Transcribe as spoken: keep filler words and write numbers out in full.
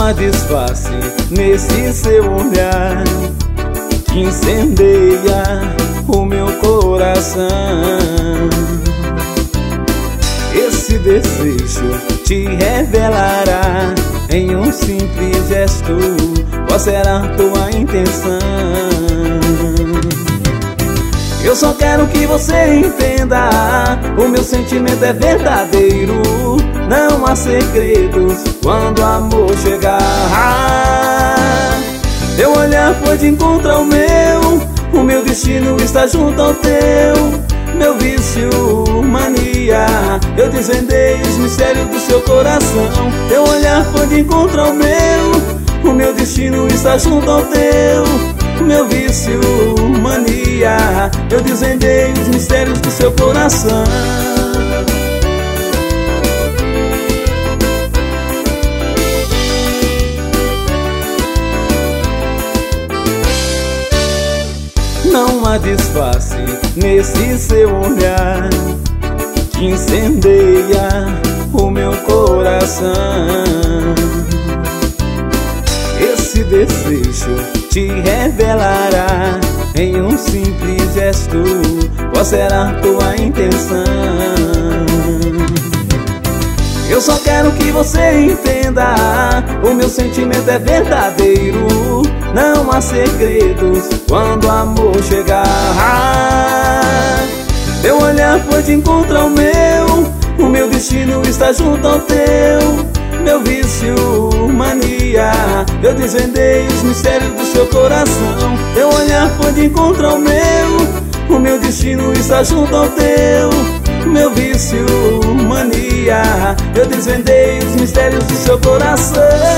há disfarce nesse seu olhar que incendeia o meu coração. Esse desejo te revelará em um simples gesto qual será tua intenção. Eu só quero que você entenda, o meu sentimento é verdadeiro. Não há segredos quando o amor chegar. Teu olhar foi de encontro ao meu, o meu destino está junto ao teu. Meu vício, mania, eu desvendei os mistérios do seu coração. Teu olhar foi de encontro ao meu, o meu destino está junto ao teu. Meu vício, mania, eu desvendei os mistérios do seu coração. Não há disfarce nesse seu olhar que incendeia o meu coração. Esse desejo te revelará em um simples gesto qual será tua intenção. Eu só quero que você entenda, o meu sentimento é verdadeiro. Não há segredos quando o amor chegar. Teu olhar foi de encontro ao meu, o meu destino está junto ao teu. Meu vício, mania, eu desvendei os mistérios do seu coração. Teu olhar foi de encontro ao meu, o meu destino está junto ao teu. Meu vício, mania, eu desvendei os mistérios do seu coração.